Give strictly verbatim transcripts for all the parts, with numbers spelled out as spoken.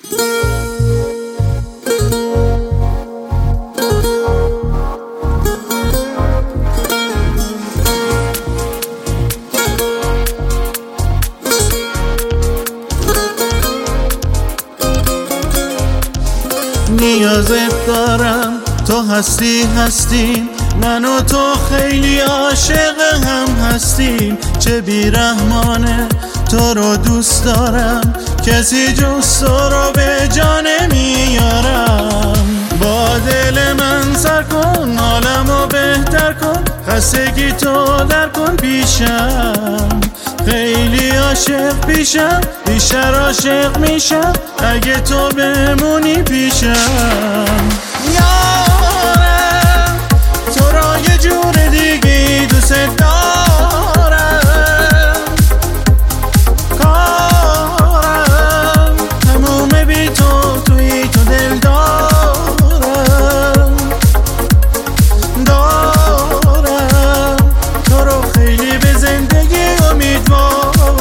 نیازت دارم، تو هستی هستیم، من و تو خیلی عاشق هم هستیم. چه بیرحمانه تو رو دوست دارم، کسی جز تو رو به جا نمیارم. با دل من سر کن، حالمو بهتر کن، خستگی تو در کن پیشم. خیلی عاشق پیشم، بیشتر عاشق میشم اگه تو بمونی پیشم. یارم تو را یه جور دیگی دوست دارم، کارم تموم بی تو، توی تو دل دارم دارم تو رو خیلی به زندگی امیدوارم.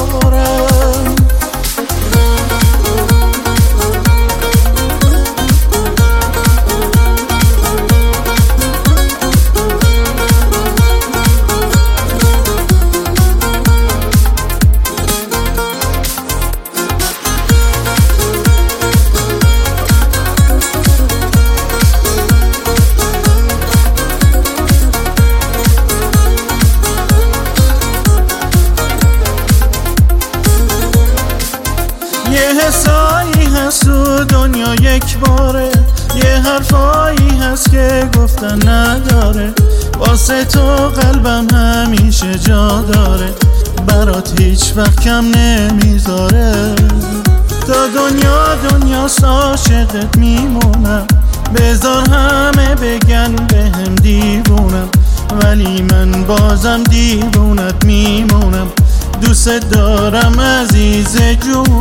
یه حسایی هست تو دنیا یک باره، یه حرفایی هست که گفتن نداره. واسه تو قلبم همیشه جا داره، برات هیچ وقت کم نمیذاره. تا دنیا دنیا عاشقت میمونم، بذار همه بگن بهم دیوونم، ولی من بازم دیوونت میمونم. دوست دارم عزیز جون،